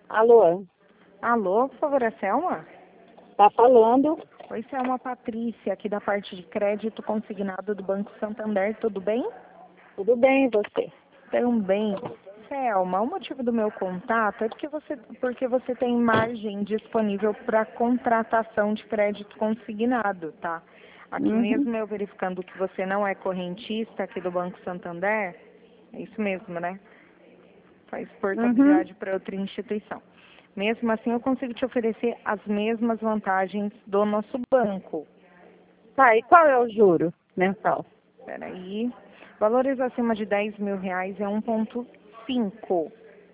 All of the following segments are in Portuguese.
Alô, Alô, por favor, é Selma? tá falando? Oi, Selma Patrícia, aqui da parte de crédito consignado do Banco Santander, tudo bem? Tudo bem, e você? Também. Selma, o motivo do meu contato é porque você tem margem disponível para contratação de crédito consignado, tá? Aqui Uhum, mesmo eu verificando que você não é correntista aqui do Banco Santander, é isso mesmo, né? Faz uhum. portabilidade para outra instituição. Mesmo assim, eu consigo te oferecer as mesmas vantagens do nosso banco. Tá, e qual é o juro mensal? Espera aí. Valores acima de R$ 10.000 é 1,5.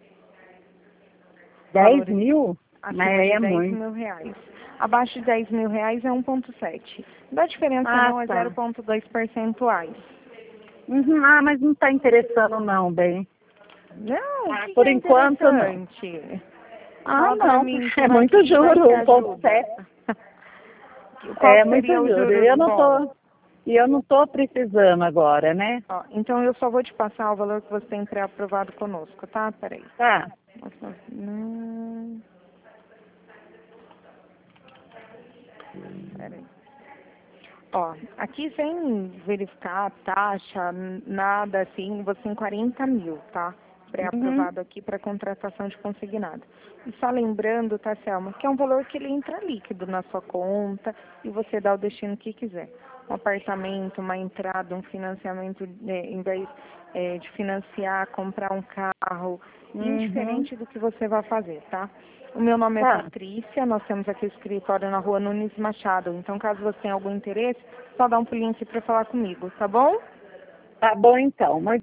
10 Valores mil? Mas acima aí de é dez muito. mil reais. Abaixo de R$ 10.000 é 1,7. Da diferença Ah, não é tá. 0,2 percentuais. Uhum, ah, mas não tá interessando não, bem. Não, o que Por é enquanto, não. interessante? Ah, Fala pra não, mim é que muito que vai te juro, 1,7. ajuda. Qual É que muito seria os juro. juros bons? E eu não tô precisando agora, né? Ó, então eu só vou te passar o valor que você tem pré-aprovado conosco, tá? Peraí. Tá. Nossa, peraí. Ó, aqui sem verificar a taxa, nada assim, você tem 40 mil, tá? Uhum. Pré-aprovado aqui para contratação de consignado. E só lembrando, tá, Selma, que é um valor que ele entra líquido na sua conta e você dá o destino que quiser. Um apartamento, uma entrada, um financiamento, em vez de financiar, comprar um carro, Uhum. indiferente do que você vai fazer, tá? O meu nome é Tá. Patrícia, nós temos aqui o escritório na rua Nunes Machado. Então, caso você tenha algum interesse, só dá um pulinho aqui para falar comigo, tá bom? Tá bom então.